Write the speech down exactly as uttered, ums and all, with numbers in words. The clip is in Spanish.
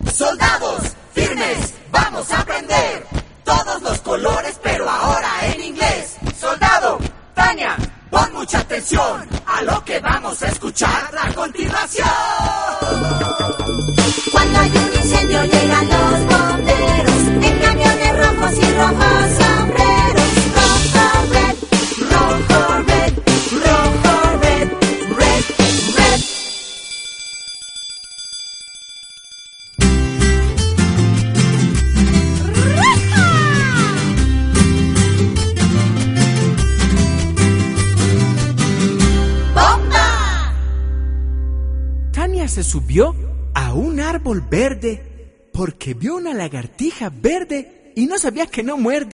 Soldados, firmes, vamos a aprender todos los colores, pero ahora en inglés. Soldado, Tania, pon mucha atención a lo que vamos a escuchar a continuación. Cuando hay un incendio llegan los bomberos en camiones rojos y rojos sombreros. Rojo, red, rojo, red, rojo, red, red, red. ¡Bomba! Tania se subió a un árbol verde porque vio una lagartija verde y no sabía que no muerde.